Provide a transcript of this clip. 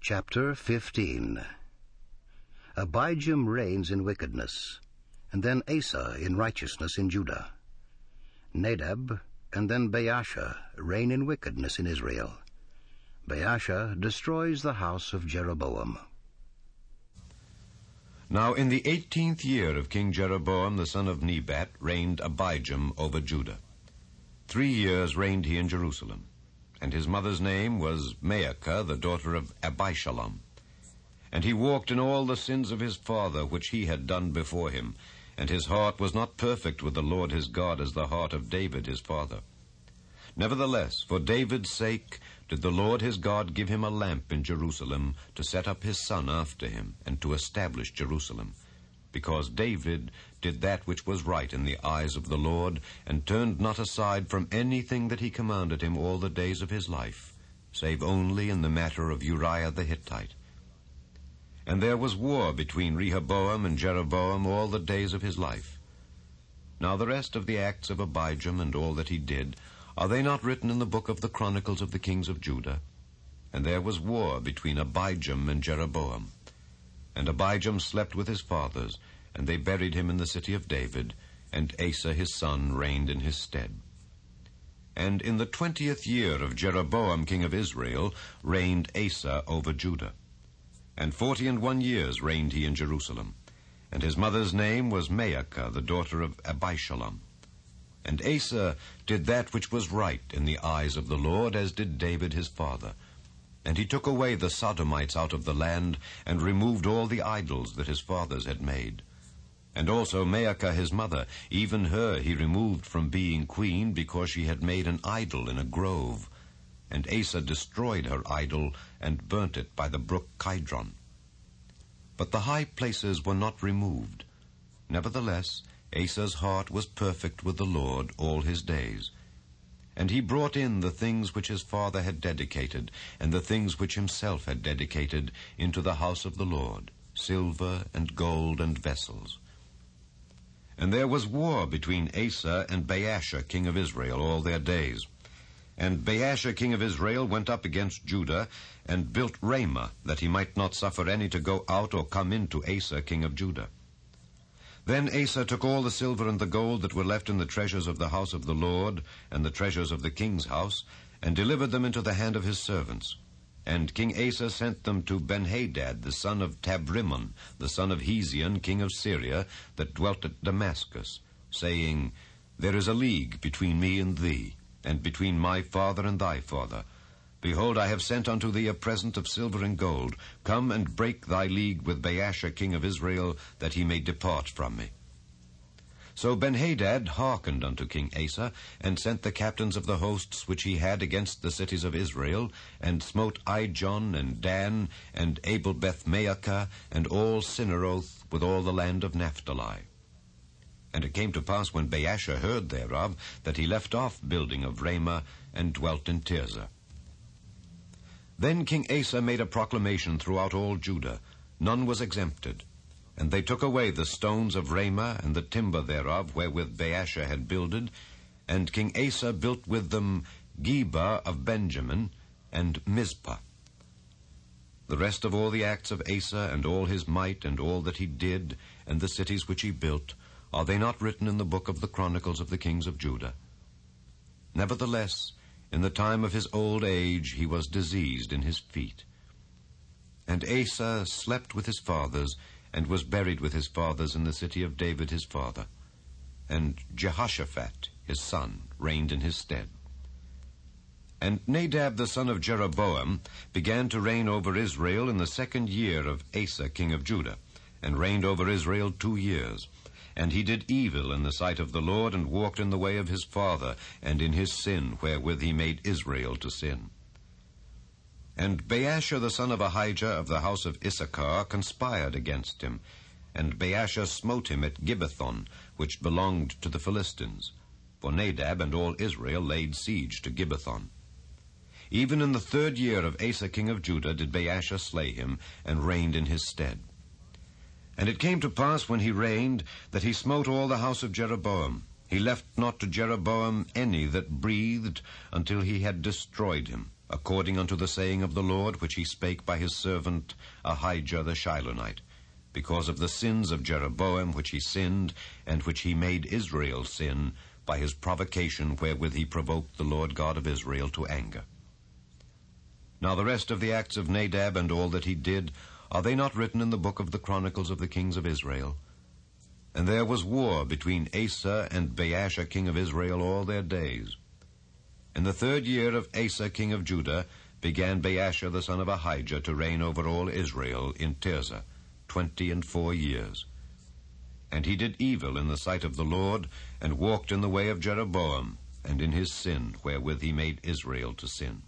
Chapter 15. Abijam reigns in wickedness, and then Asa in righteousness in Judah. Nadab and then Baasha reign in wickedness in Israel. Baasha destroys the house of Jeroboam. Now in the 18th year of King Jeroboam the son of Nebat reigned Abijam over Judah. 3 years reigned he in Jerusalem, and his mother's name was Maacah, the daughter of Abishalom. And he walked in all the sins of his father, which he had done before him, and his heart was not perfect with the Lord his God as the heart of David his father. Nevertheless, for David's sake did the Lord his God give him a lamp in Jerusalem to set up his son after him, and to establish Jerusalem, because David did that which was right in the eyes of the Lord, and turned not aside from anything that he commanded him all the days of his life, save only in the matter of Uriah the Hittite. And there was war between Rehoboam and Jeroboam all the days of his life. Now the rest of the acts of Abijam and all that he did, are they not written in the book of the Chronicles of the kings of Judah? And there was war between Abijam and Jeroboam. And Abijam slept with his fathers, and they buried him in the city of David, and Asa his son reigned in his stead. And in the 20th year of Jeroboam king of Israel reigned Asa over Judah. And 41 years reigned he in Jerusalem. And his mother's name was Maacah, the daughter of Abishalom. And Asa did that which was right in the eyes of the Lord, as did David his father. And he took away the Sodomites out of the land, and removed all the idols that his fathers had made. And also Maacah his mother, even her he removed from being queen, because she had made an idol in a grove. And Asa destroyed her idol, and burnt it by the brook Kidron. But the high places were not removed. Nevertheless, Asa's heart was perfect with the Lord all his days. And he brought in the things which his father had dedicated, and the things which himself had dedicated, into the house of the Lord, silver and gold and vessels. And there was war between Asa and Baasha king of Israel all their days. And Baasha king of Israel went up against Judah, and built Ramah, that he might not suffer any to go out or come in to Asa king of Judah. Then Asa took all the silver and the gold that were left in the treasures of the house of the Lord, and the treasures of the king's house, and delivered them into the hand of his servants. And King Asa sent them to Benhadad, the son of Tabrimmon, the son of Hezion, king of Syria, that dwelt at Damascus, saying, There is a league between me and thee, and between my father and thy father. Behold, I have sent unto thee a present of silver and gold. Come and break thy league with Baasha king of Israel, that he may depart from me. So Benhadad hearkened unto King Asa, and sent the captains of the hosts which he had against the cities of Israel, and smote Ijon and Dan, and Abel-Beth-Maacah, and all Cinneroth, with all the land of Naphtali. And it came to pass, when Baasha heard thereof, that he left off building of Ramah, and dwelt in Tirzah. Then King Asa made a proclamation throughout all Judah. None was exempted. And they took away the stones of Ramah, and the timber thereof, wherewith Baasha had builded. And King Asa built with them Geba of Benjamin, and Mizpah. The rest of all the acts of Asa, and all his might, and all that he did, and the cities which he built, are they not written in the book of the Chronicles of the kings of Judah? Nevertheless, in the time of his old age he was diseased in his feet. And Asa slept with his fathers, and was buried with his fathers in the city of David his father. And Jehoshaphat his son reigned in his stead. And Nadab the son of Jeroboam began to reign over Israel in the 2nd year of Asa king of Judah, and reigned over Israel 2 years. And he did evil in the sight of the Lord, and walked in the way of his father, and in his sin, wherewith he made Israel to sin. And Baasha the son of Ahijah of the house of Issachar conspired against him, and Baasha smote him at Gibbethon, which belonged to the Philistines. For Nadab and all Israel laid siege to Gibbethon. Even in the 3rd year of Asa king of Judah did Baasha slay him, and reigned in his stead. And it came to pass, when he reigned, that he smote all the house of Jeroboam. He left not to Jeroboam any that breathed, until he had destroyed him. according unto the saying of the Lord, which he spake by his servant Ahijah the Shilonite, because of the sins of Jeroboam, which he sinned, and which he made Israel sin, by his provocation wherewith he provoked the Lord God of Israel to anger. Now the rest of the acts of Nadab, and all that he did, are they not written in the book of the Chronicles of the kings of Israel? And there was war between Asa and Baasha king of Israel all their days. In the 3rd year of Asa king of Judah began Baasha the son of Ahijah to reign over all Israel in Tirzah 24 years. And he did evil in the sight of the Lord, and walked in the way of Jeroboam, and in his sin wherewith he made Israel to sin.